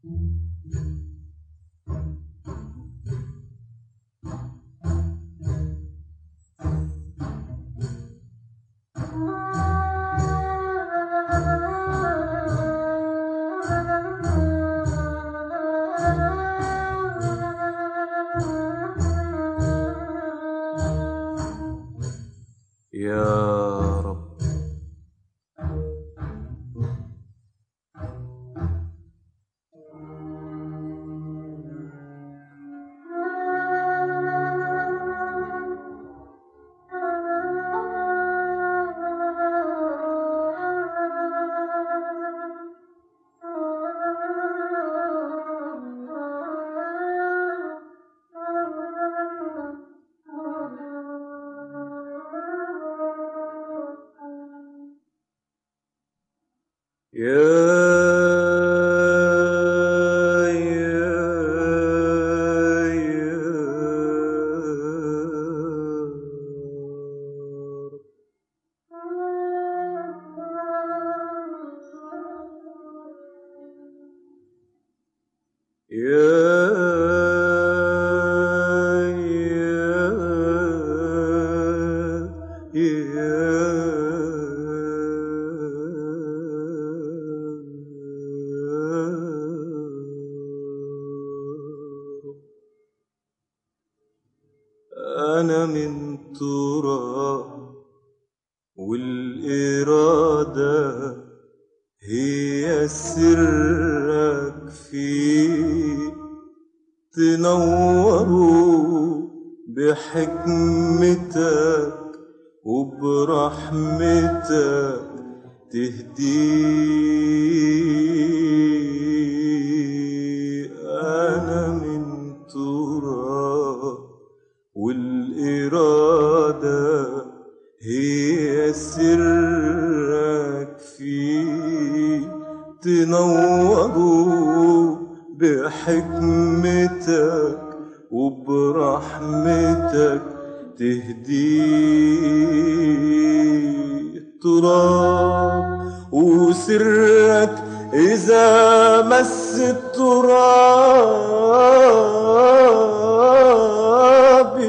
يا رب أنا من تراب والإرادة هي سرك فيه، تنوروا بحكمتك وبرحمتك تهديه. أنا من تراب والإرادة هي سرك فيه، تنوروا بحكمتك وبرحمتك تهديه. تراب وسرك إذا مس التراب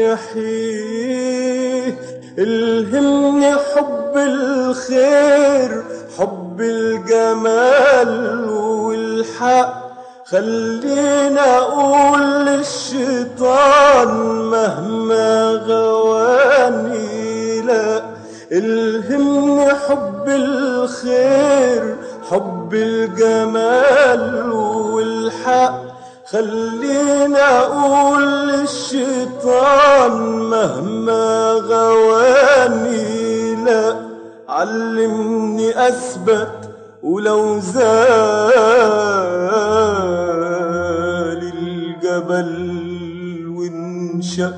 يحييه. الهمني حب الخير، حب الجمال والحق، خلينا أقول للشيطان مهما غواني لا. الهمني حب الخير، حب الجمال والحق، خلينا أقول للشيطان مهما غواني لا. علمني أثبت ولو زال الجبل وانشق.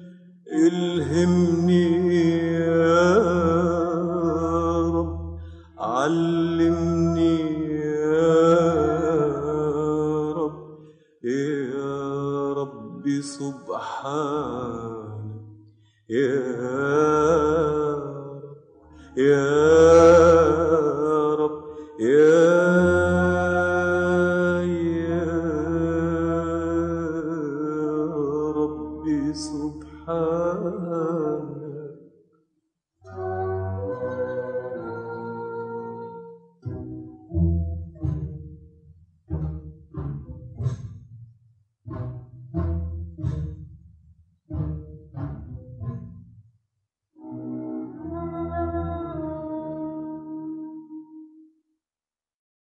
الهمني يا رب، علمني يا رب، يا ربي سبحانك يا